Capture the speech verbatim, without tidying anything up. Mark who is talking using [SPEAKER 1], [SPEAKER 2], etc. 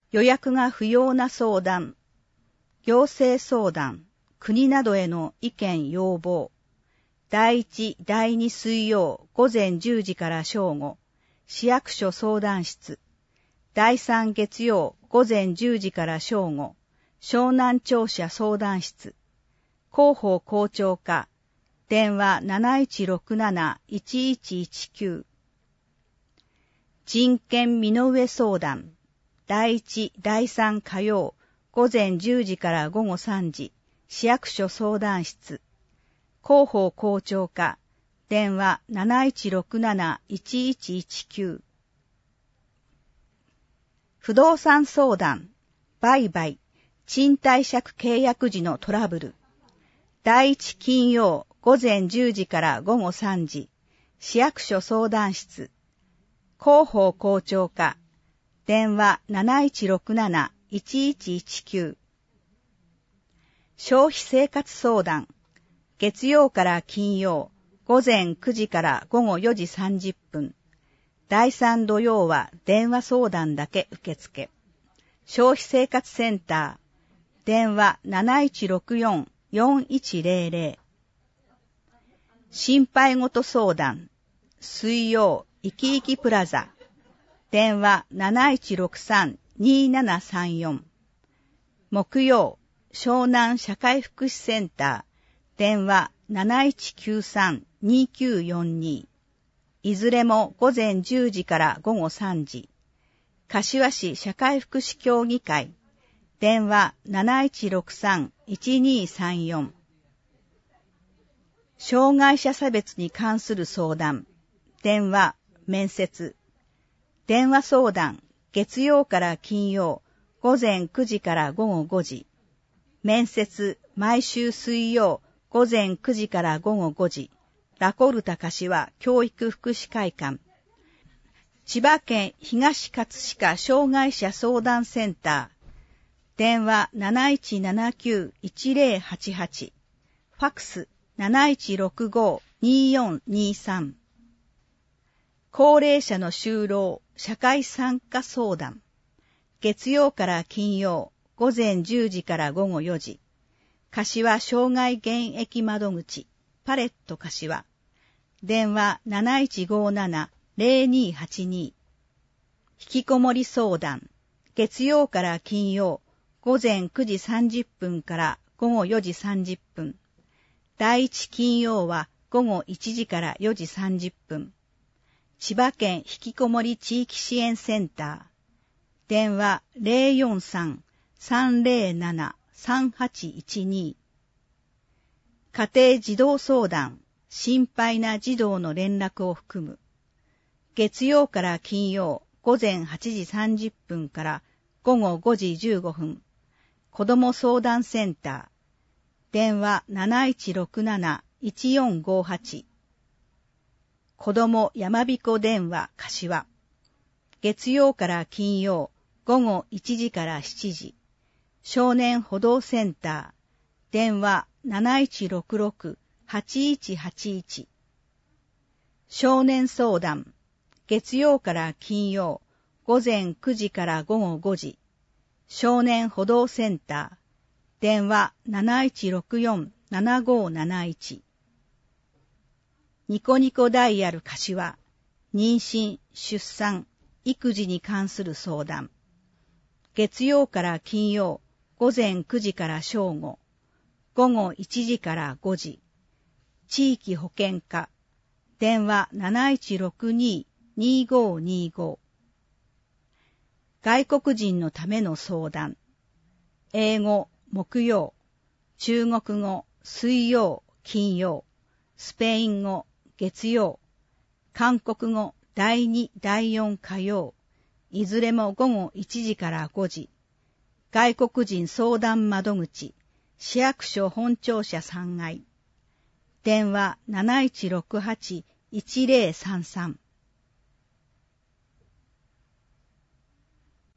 [SPEAKER 1] 予約が不要な相談、行政相談、国などへの意見要望、だいいち、だいに水曜午前じゅうじから正午、市役所相談室、だいさん月曜午前じゅうじから正午、湘南庁舎相談室、広報校長課、電話 なないちろくなないちいちいちきゅう。人権身の上相談、だいいち、だいさん火曜、午前じゅうじから午後さんじ、市役所相談室、広報校長課、電話 なないちろくなないちいちいちきゅう。不動産相談、売買、賃貸借契約時のトラブル、だいいち金曜午前じゅうじから午後さんじ、市役所相談室、広報校長課、電話 なないちろくなないちいちいちきゅう。消費生活相談、月曜から金曜、午前くじから午後よじさんじゅっぷん。だいさん土曜は電話相談だけ受付。消費生活センター、電話 なないちろくよんよんいちぜろぜろ。心配事相談、水曜、いきいきプラザ、電話 なないちろくさんにななさんよん。木曜、湘南社会福祉センター、電話 なないちきゅうさんにきゅうよんに。いずれも午前じゅうじから午後さんじ。柏市社会福祉協議会、電話 なないちろくさんいちにさんよん。障害者差別に関する相談、電話、面接。電話相談、月曜から金曜、午前くじから午後ごじ。面接、毎週水曜、午前くじから午後ごじ。ラコルタ柏教育福祉会館。千葉県東葛飾障害者相談センター。電話 なないちななきゅういちぜろはちはち。ファックス なないちろくごによんにさん。高齢者の就労、社会参加相談。月曜から金曜、午前じゅうじから午後よじ。柏障害現役窓口、パレット柏。電話 なないちごななぜろにはちに。引きこもり相談。月曜から金曜、午前くじさんじゅっぷんから午後よじさんじゅっぷん。第一金曜は午後いちじからよじさんじゅっぷん。千葉県引きこもり地域支援センター。電話 ぜろよんさんさんぜろななさんはちいちに。家庭児童相談、心配な児童の連絡を含む。月曜から金曜、午前はちじさんじゅっぷんから午後ごじじゅうごふん。子ども相談センター。電話 なないちろくなないちよんごはち。子どもやまびこ電話柏。月曜から金曜、午後いちじからしちじ。少年補導センター。電話 なないちろくろくはちいちはちいち。少年相談。月曜から金曜、午前くじから午後ごじ。少年補導センター。電話 なないちろくよんななごなないち。ニコニコダイヤル柏。妊娠、出産、育児に関する相談。月曜から金曜、午前くじから正午。午後いちじからごじ。地域保健課。電話 なないちろくににごにご。外国人のための相談。英語、木曜。中国語、水曜、金曜。スペイン語、月曜。韓国語、だいに、だいよん火曜。いずれも午後いちじからごじ。外国人相談窓口。市役所本庁舎さんがい。電話 なないちろくはちいちぜろさんさん。